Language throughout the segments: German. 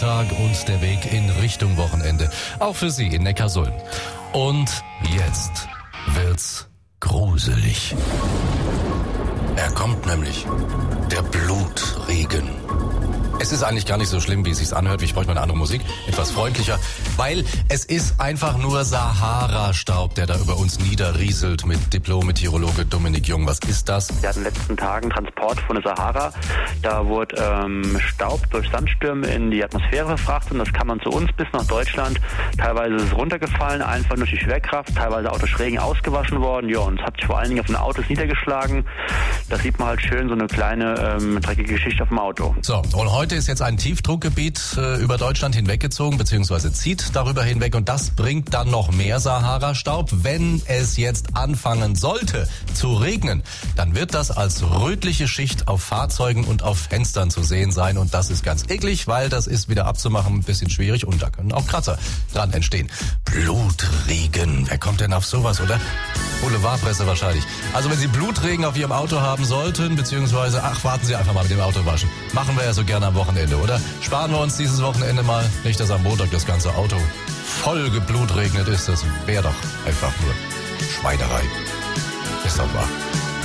Feiertag und der Weg in Richtung Wochenende. Auch für Sie in Neckarsulm. Und jetzt wird's gruselig. Er kommt nämlich. Der Blutregen. Es ist eigentlich gar nicht so schlimm, wie es sich anhört. Ich bräuchte mal eine andere Musik, etwas freundlicher, weil es ist einfach nur Sahara-Staub, der da über uns niederrieselt mit Diplom-Meteorologe Dominik Jung. Was ist das? Wir hatten in den letzten Tagen Transport von der Sahara. Da wurde Staub durch Sandstürme in die Atmosphäre verfrachtet und das kam dann zu uns bis nach Deutschland. Teilweise ist es runtergefallen, einfach durch die Schwerkraft, teilweise auch durch Regen ausgewaschen worden. Ja, und es hat sich vor allen Dingen auf den Autos niedergeschlagen. Da sieht man halt schön so eine kleine dreckige Geschichte auf dem Auto. So, und heute ist jetzt ein Tiefdruckgebiet über Deutschland hinweggezogen, beziehungsweise zieht darüber hinweg und das bringt dann noch mehr Sahara-Staub. Wenn es jetzt anfangen sollte zu regnen, dann wird das als rötliche Schicht auf Fahrzeugen und auf Fenstern zu sehen sein und das ist ganz eklig, weil das ist wieder abzumachen ein bisschen schwierig und da können auch Kratzer dran entstehen. Blutregen, wer kommt denn auf sowas, oder? Boulevardpresse wahrscheinlich. Also wenn Sie Blutregen auf Ihrem Auto haben sollten, beziehungsweise, warten Sie einfach mal mit dem Auto waschen. Machen wir ja so gerne am Wochenende, oder? Sparen wir uns dieses Wochenende mal, nicht dass am Montag das ganze Auto voll geblutregnet ist. Das wäre doch einfach nur Schweinerei. Ist doch wahr.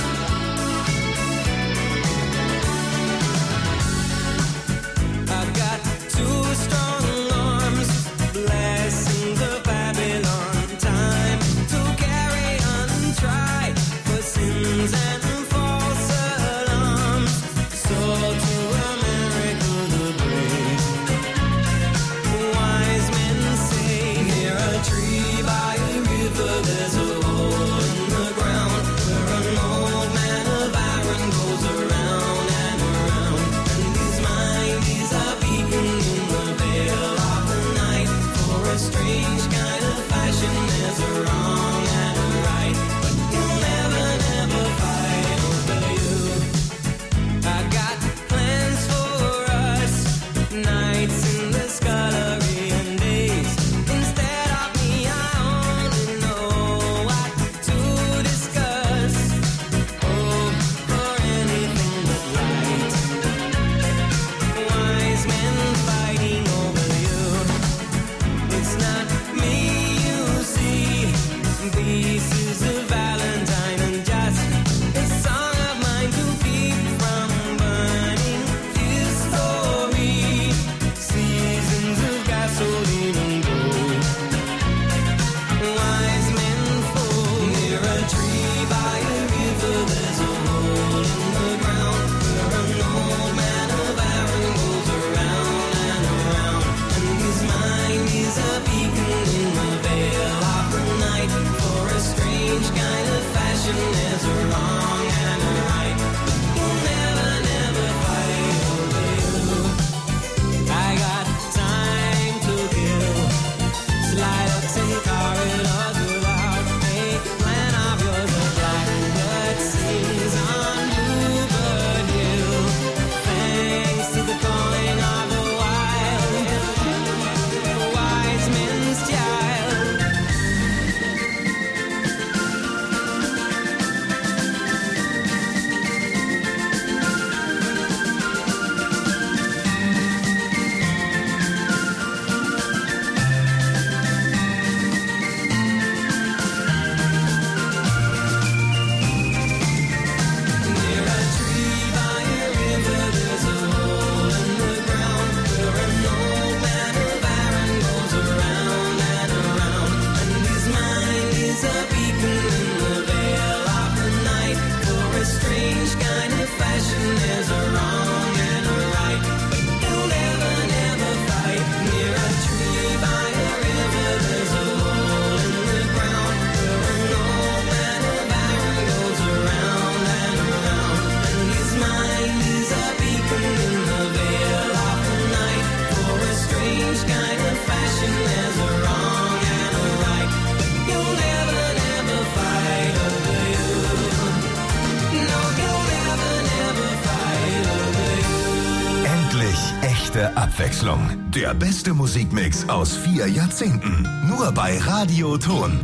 Echte Abwechslung. Der beste Musikmix aus 4 Jahrzehnten. Nur bei Radio Ton.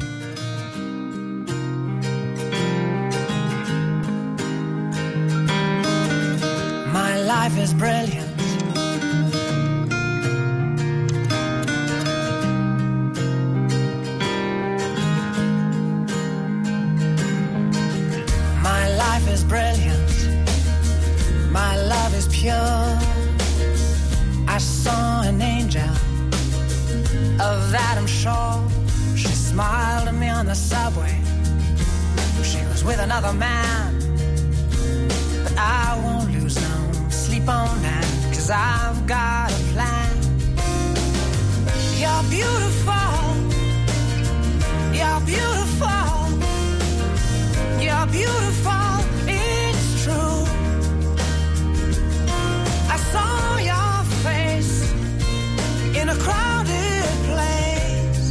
My life is brilliant. sure she smiled at me on the subway. She was with another man, but I won't lose no sleep on that, 'cause I've got a plan. You're beautiful, you're beautiful, you're beautiful, it's true. I saw your face in a crowded place,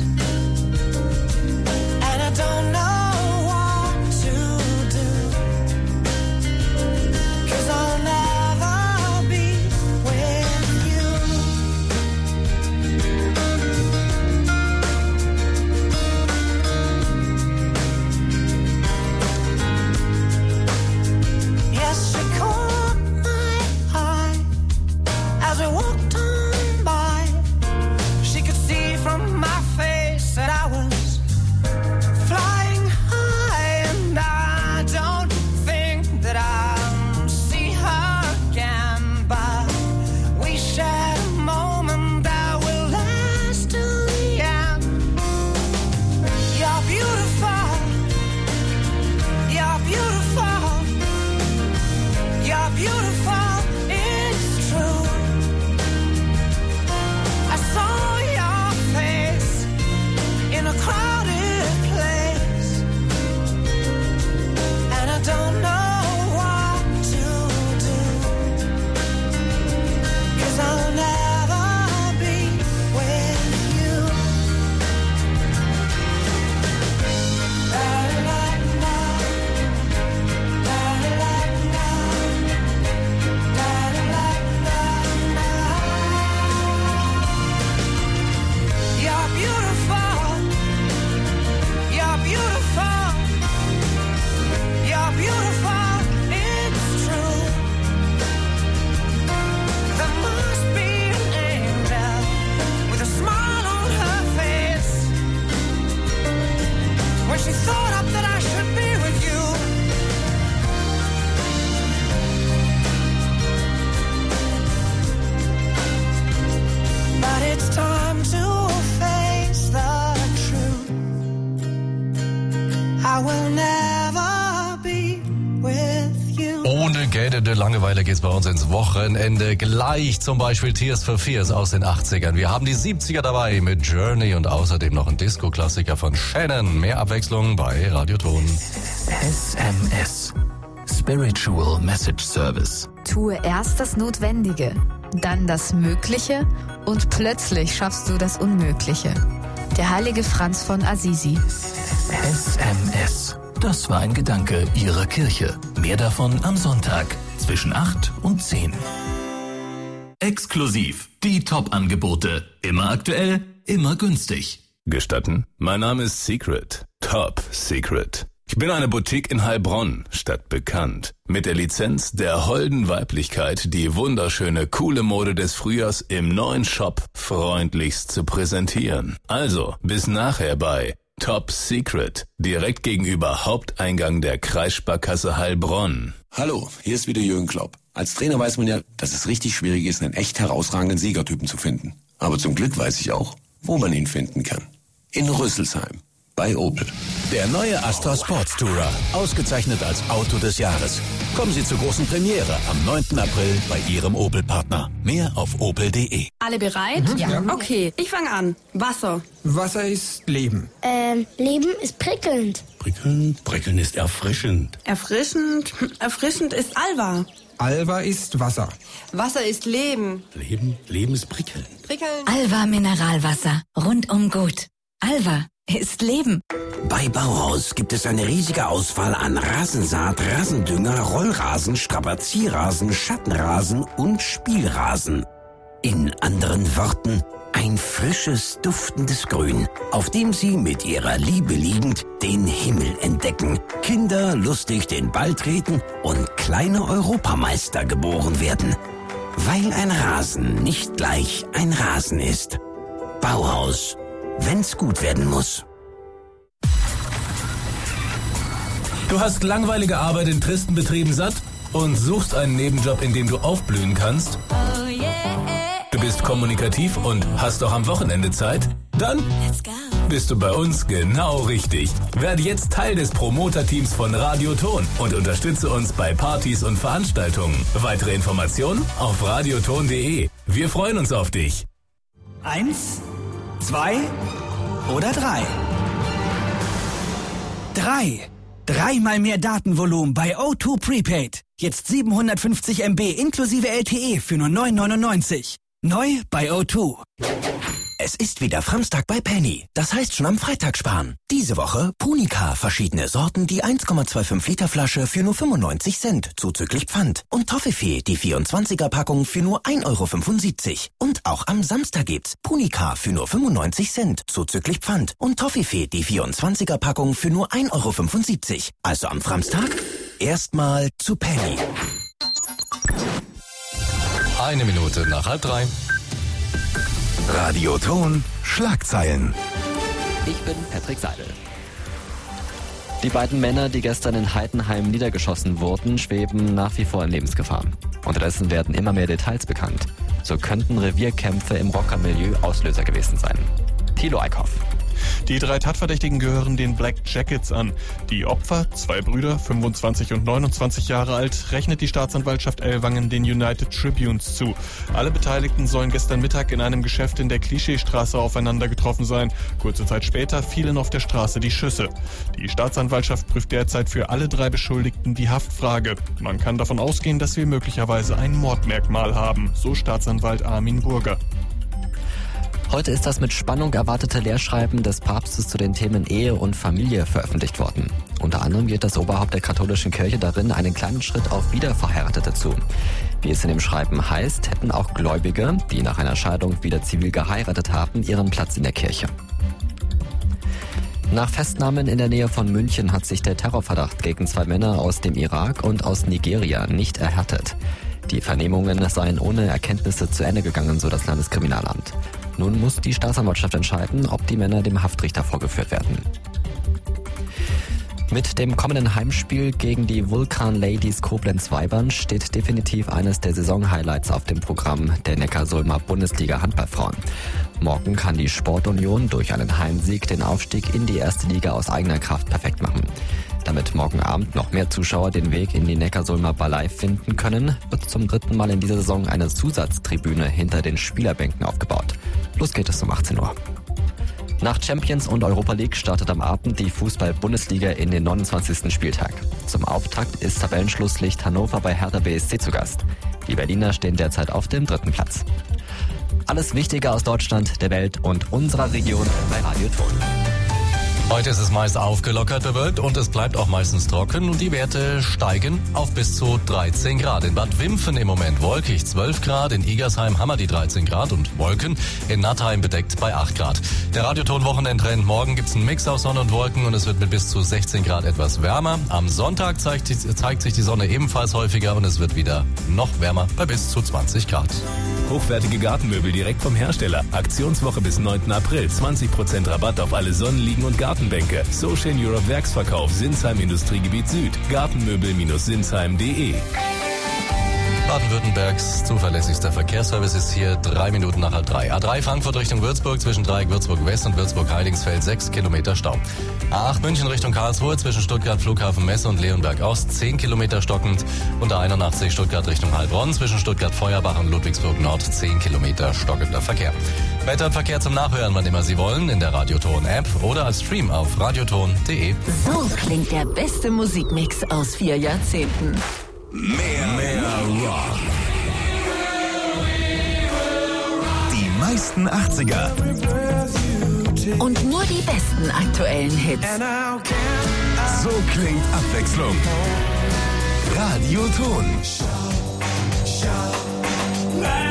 and I don't know what to do, 'cause I'll never be with you. Yes, she caught my eye as we walked on by. She could see from my face that I was flying high, and I don't think that I'll see her again, but we shared a moment that will last till the end. You're beautiful, you're beautiful, you're beautiful, it's true. I saw your face in a crowded place, and I don't know what to do, 'cause I'll never be with you. La-la-la-la, la-la-la-la, la-la-la-la. You're beautiful, you're beautiful, you're beautiful, it's true. There must be an angel with a smile on her face when she thought up that I should be with you. But it's time to face the truth. I will never be with you. Ohne gähnende Langeweile geht's bei uns ins Wochenende. Gleich zum Beispiel Tears for Fears aus den 80ern. Wir haben die 70er dabei mit Journey und außerdem noch ein Disco-Klassiker von Shannon. Mehr Abwechslung bei Radioton. SMS. Spiritual Message Service. Tue erst das Notwendige, dann das Mögliche und plötzlich schaffst du das Unmögliche. Der heilige Franz von Assisi. SMS. Das war ein Gedanke Ihrer Kirche. Mehr davon am Sonntag zwischen 8 und 10. Exklusiv. Die Top-Angebote. Immer aktuell, immer günstig. Gestatten? Mein Name ist Secret. Top Secret. Ich bin eine Boutique in Heilbronn, stadtbekannt. Mit der Lizenz der holden Weiblichkeit die wunderschöne, coole Mode des Frühjahrs im neuen Shop freundlichst zu präsentieren. Also, bis nachher bei Top Secret, direkt gegenüber Haupteingang der Kreissparkasse Heilbronn. Hallo, hier ist wieder Jürgen Klopp. Als Trainer weiß man ja, dass es richtig schwierig ist, einen echt herausragenden Siegertypen zu finden. Aber zum Glück weiß ich auch, wo man ihn finden kann. In Rüsselsheim. Bei Opel. Der neue Astra Sports Tourer, ausgezeichnet als Auto des Jahres. Kommen Sie zur großen Premiere am 9. April bei Ihrem Opel-Partner. Mehr auf opel.de. Alle bereit? Ja. Okay, ich fange an. Wasser. Wasser ist Leben. Leben ist prickelnd. Prickelnd? Prickelnd ist erfrischend. Erfrischend? Erfrischend ist Alva. Alva ist Wasser. Wasser ist Leben. Leben ist prickelnd. Prickelnd. Alva Mineralwasser. Rundum gut. Alva ist Leben. Bei Bauhaus gibt es eine riesige Auswahl an Rasensaat, Rasendünger, Rollrasen, Strapazierrasen, Schattenrasen und Spielrasen. In anderen Worten, ein frisches, duftendes Grün, auf dem Sie mit Ihrer Liebe liegend den Himmel entdecken, Kinder lustig den Ball treten und kleine Europameister geboren werden. Weil ein Rasen nicht gleich ein Rasen ist. Bauhaus. Wenn's gut werden muss. Du hast langweilige Arbeit in tristen Betrieben satt und suchst einen Nebenjob, in dem du aufblühen kannst? Oh yeah. Du Bist kommunikativ und hast auch am Wochenende Zeit? Dann bist du bei uns genau richtig. Werde jetzt Teil des Promoter-Teams von Radio Ton und unterstütze uns bei Partys und Veranstaltungen. Weitere Informationen auf radioton.de. Wir freuen uns auf dich. 1, 2 oder 3? 3. 3-mal mehr Datenvolumen bei O2 Prepaid. Jetzt 750 MB inklusive LTE für nur 9,99. Neu bei O2. Es ist wieder Samstag bei Penny. Das heißt schon am Freitag sparen. Diese Woche Punica, verschiedene Sorten, die 1,25 Liter Flasche für nur 95 Cent, zuzüglich Pfand. Und Toffifee, die 24er Packung für nur 1,75 €. Und auch am Samstag gibt's Punica für nur 95 Cent, zuzüglich Pfand. Und Toffifee, die 24er Packung für nur 1,75 €. Also am Samstag erstmal zu Penny. 1 Minute nach 2:30. Radio Ton Schlagzeilen. Ich bin Patrick Seidel. Die beiden Männer, die gestern in Heidenheim niedergeschossen wurden, schweben nach wie vor in Lebensgefahr. Unterdessen werden immer mehr Details bekannt. So könnten Revierkämpfe im Rockermilieu Auslöser gewesen sein. Thilo Eickhoff. Die 3 Tatverdächtigen gehören den Black Jackets an. Die Opfer, 2 Brüder, 25 und 29 Jahre alt, rechnet die Staatsanwaltschaft Ellwangen den United Tribunes zu. Alle Beteiligten sollen gestern Mittag in einem Geschäft in der Klischeestraße aufeinander getroffen sein. Kurze Zeit später fielen auf der Straße die Schüsse. Die Staatsanwaltschaft prüft derzeit für alle 3 Beschuldigten die Haftfrage. Man kann davon ausgehen, dass wir möglicherweise ein Mordmerkmal haben, so Staatsanwalt Armin Burger. Heute ist das mit Spannung erwartete Lehrschreiben des Papstes zu den Themen Ehe und Familie veröffentlicht worden. Unter anderem geht das Oberhaupt der katholischen Kirche darin einen kleinen Schritt auf Wiederverheiratete zu. Wie es in dem Schreiben heißt, hätten auch Gläubige, die nach einer Scheidung wieder zivil geheiratet haben, ihren Platz in der Kirche. Nach Festnahmen in der Nähe von München hat sich der Terrorverdacht gegen 2 Männer aus dem Irak und aus Nigeria nicht erhärtet. Die Vernehmungen seien ohne Erkenntnisse zu Ende gegangen, so das Landeskriminalamt. Nun muss die Staatsanwaltschaft entscheiden, ob die Männer dem Haftrichter vorgeführt werden. Mit dem kommenden Heimspiel gegen die Vulcan Ladies Koblenz-Weibern steht definitiv eines der Saison-Highlights auf dem Programm der Neckarsulmer Bundesliga Handballfrauen. Morgen kann die Sportunion durch einen Heimsieg den Aufstieg in die erste Liga aus eigener Kraft perfekt machen. Damit morgen Abend noch mehr Zuschauer den Weg in die Neckarsulmer Ballei finden können, wird zum 3. Mal in dieser Saison eine Zusatztribüne hinter den Spielerbänken aufgebaut. Los geht es um 18 Uhr. Nach Champions und Europa League startet am Abend die Fußball-Bundesliga in den 29. Spieltag. Zum Auftakt ist Tabellenschlusslicht Hannover bei Hertha BSC zu Gast. Die Berliner stehen derzeit auf dem 3. Platz. Alles Wichtige aus Deutschland, der Welt und unserer Region bei Radio Ton. Heute ist es meist aufgelockert bewölkt und es bleibt auch meistens trocken und die Werte steigen auf bis zu 13 Grad. In Bad Wimpfen im Moment wolkig 12 Grad, in Igersheim haben wir die 13 Grad und Wolken, in Nattheim bedeckt bei 8 Grad. Der Radioton-Wochenendtrend, morgen gibt's einen Mix aus Sonne und Wolken und es wird mit bis zu 16 Grad etwas wärmer. Am Sonntag zeigt sich die Sonne ebenfalls häufiger und es wird wieder noch wärmer bei bis zu 20 Grad. Hochwertige Gartenmöbel direkt vom Hersteller. Aktionswoche bis 9. April. 20% Rabatt auf alle Sonnenliegen und Gartenbänke. Social Europe Werksverkauf Sinsheim Industriegebiet Süd. Gartenmöbel-sinsheim.de. Baden-Württembergs zuverlässigster Verkehrsservice ist hier 3 Minuten nach 3. A3 Frankfurt Richtung Würzburg zwischen Dreieck Würzburg West und Würzburg-Heidingsfeld 6 Kilometer Stau. A8 München Richtung Karlsruhe zwischen Stuttgart Flughafen Messe und Leonberg Ost 10 Kilometer stockend. Und A81 Stuttgart Richtung Heilbronn zwischen Stuttgart Feuerbach und Ludwigsburg Nord 10 Kilometer stockender Verkehr. Wetter und Verkehr zum Nachhören, wann immer Sie wollen, in der Radioton-App oder als Stream auf radioton.de. So klingt der beste Musikmix aus 4 Jahrzehnten. Mehr Rock. Die meisten 80er. Und nur die besten aktuellen Hits. So klingt Abwechslung. Radioton.